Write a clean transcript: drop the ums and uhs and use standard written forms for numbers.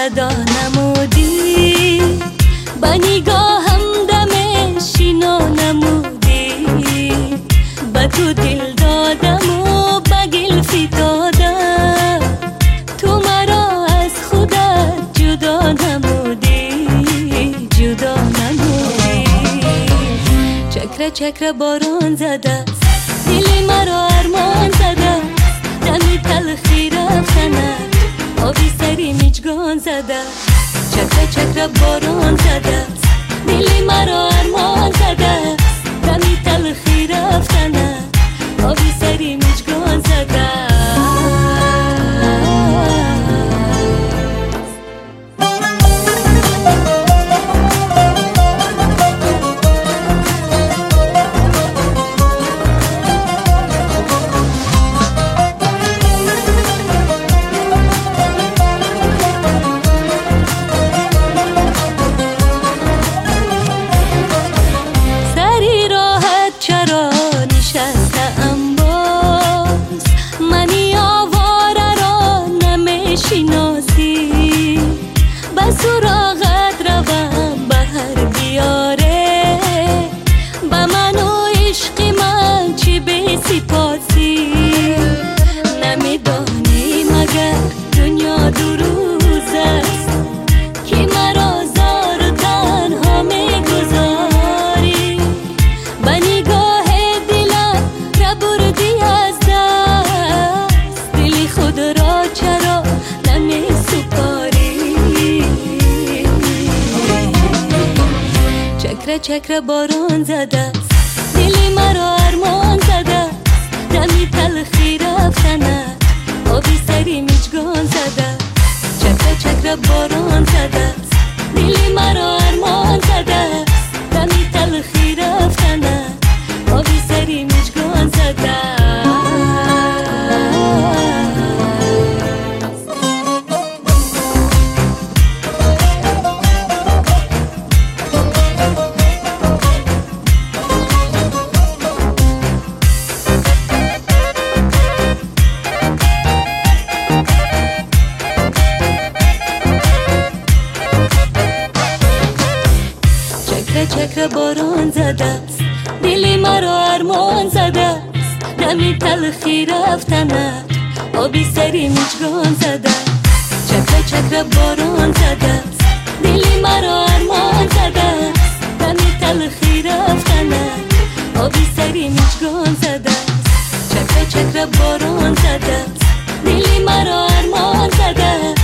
صدا نمودی، با نگاهم دم شینا نمودی، با تو دل دادم و با گل فتادم، تو مرا از خودت جدا نمودی، جدا نمودی. چکره چکره باران زده دل مرا ارمان زده، دمی تلخی رفتنه آبی سری میچگان زده. چکره چکره باران زده دل مرا ارمان زده، دمی تلخی رفتنه آبی سری میچگان زده. سراغت روم بهر بیاره، با من و عشق من چی به سپاسی. نمیدانی مگر دنیا دو روز است که مرا زار و تنها میگذاری، با نگاه دلم را بردی از دست، دل خود را چرا نمیسپاری. چکره چکره باران زده دل مرا ارمان زده، دمی تلخی رفتنه آبی سری میچگان زده. چکره چکره باران زده دل مرا ارمان زده، دمی تلخی رفتنه آبی سری میچگان زده. چکره باران زده است دل مرا ارمان زده است، دمی تلخی رفتنه آبی سری میچگان زده. چکره چکره باران زده است دل مرا ارمان زده است، دمی تلخی رفتنه آبی سری میچگان زده. چکره چکره باران زده است دل مرا ارمان زده